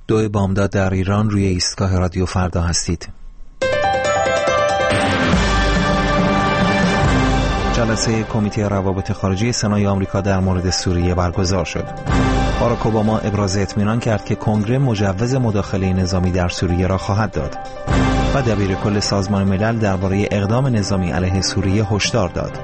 2 بامداد در ایران، روی ایستگاه رادیو فردا هستید. جلسه کمیته روابط خارجی سنای آمریکا در مورد سوریه برگزار شد. باراک اوباما ابراز اطمینان کرد که کنگره مجوز مداخله نظامی در سوریه را خواهد داد و دبیرکل سازمان ملل درباره اقدام نظامی علیه سوریه هشدار داد.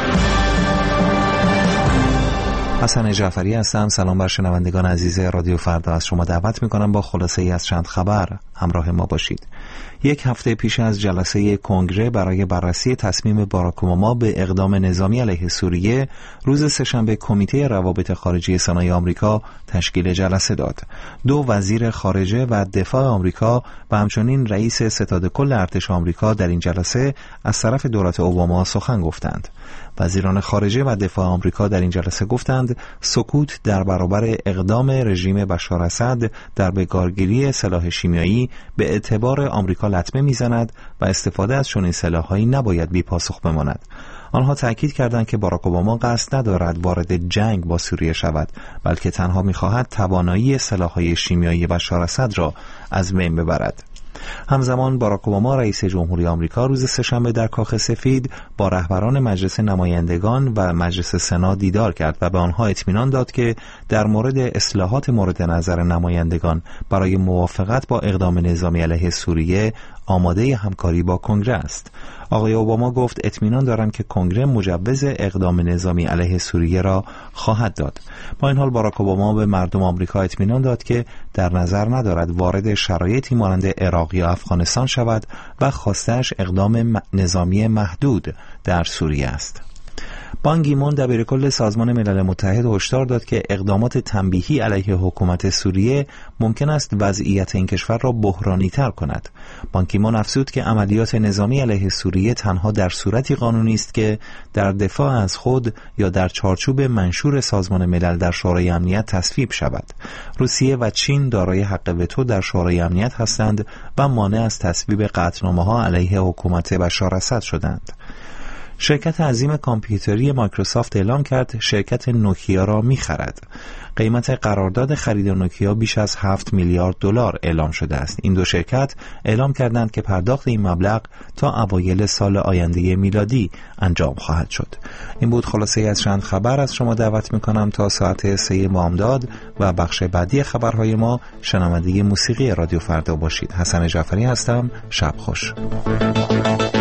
حسن جعفری هستم. سلام بر شنوندگان عزیز رادیو فردا. از شما دعوت می‌کنم با خلاصه ای از چند خبر همراه ما باشید. 1 هفته پیش از جلسه کنگره برای بررسی تصمیم باراک اوباما به اقدام نظامی علیه سوریه، روز سه‌شنبه کمیته روابط خارجی سنای آمریکا تشکیل جلسه داد. 2 وزیر خارجه و دفاع آمریکا و همچنین رئیس ستاد کل ارتش آمریکا در این جلسه از طرف دولت اوباما سخن گفتند. وزیران خارجه و دفاع آمریکا در این جلسه گفتند سکوت در برابر اقدام رژیم بشار اسد در بکارگیری سلاح شیمیایی به اعتبار آمریکا لطمه میزند و استفاده از چنین سلاح‌هایی نباید بی پاسخ بماند. آنها تأکید کردند که باراک اوباما قصد ندارد وارد جنگ با سوریه شود، بلکه تنها می‌خواهد توانایی سلاح‌های شیمیایی بشار اسد را از بین ببرد. همزمان باراک اوباما رئیس جمهوری آمریکا روز سه‌شنبه در کاخ سفید با رهبران مجلس نمایندگان و مجلس سنا دیدار کرد و به آنها اطمینان داد که در مورد اصلاحات مورد نظر نمایندگان برای موافقت با اقدام نظامی علیه سوریه آماده همکاری با کنگره است. آقای اوباما گفت اطمینان دارم که کنگره مجوز اقدام نظامی علیه سوریه را خواهد داد. با این حال باراک اوباما به مردم آمریکا اطمینان داد که در نظر ندارد وارد شرایطی مانند عراق یا افغانستان شود و خواستش اقدام نظامی محدود در سوریه است. بان کی مون دبیرکل سازمان ملل متحد هشدار داد که اقدامات تنبیهی علیه حکومت سوریه ممکن است وضعیت این کشور را بحرانی تر کند. بان کی مون افزود که عملیات نظامی علیه سوریه تنها در صورتی قانونی است که در دفاع از خود یا در چارچوب منشور سازمان ملل در شورای امنیت تصویب شود. روسیه و چین دارای حق وتو در شورای امنیت هستند و مانع از تصویب قطعنامه‌ها علیه حکومت بشار اسد شدند. شرکت عظیم کامپیوتری مایکروسافت اعلام کرد شرکت نوکیا را می‌خرد. قیمت قرارداد خرید نوکیا بیش از 7 میلیارد دلار اعلام شده است. این 2 شرکت اعلام کردند که پرداخت این مبلغ تا اوایل سال آینده میلادی انجام خواهد شد. این بود خلاصه از چند خبر. از شما دعوت می‌کنم تا ساعت 3 بامداد و بخش بعدی خبرهای ما شنونده موسیقی رادیو فردا باشید. حسن جعفری هستم. شب خوش.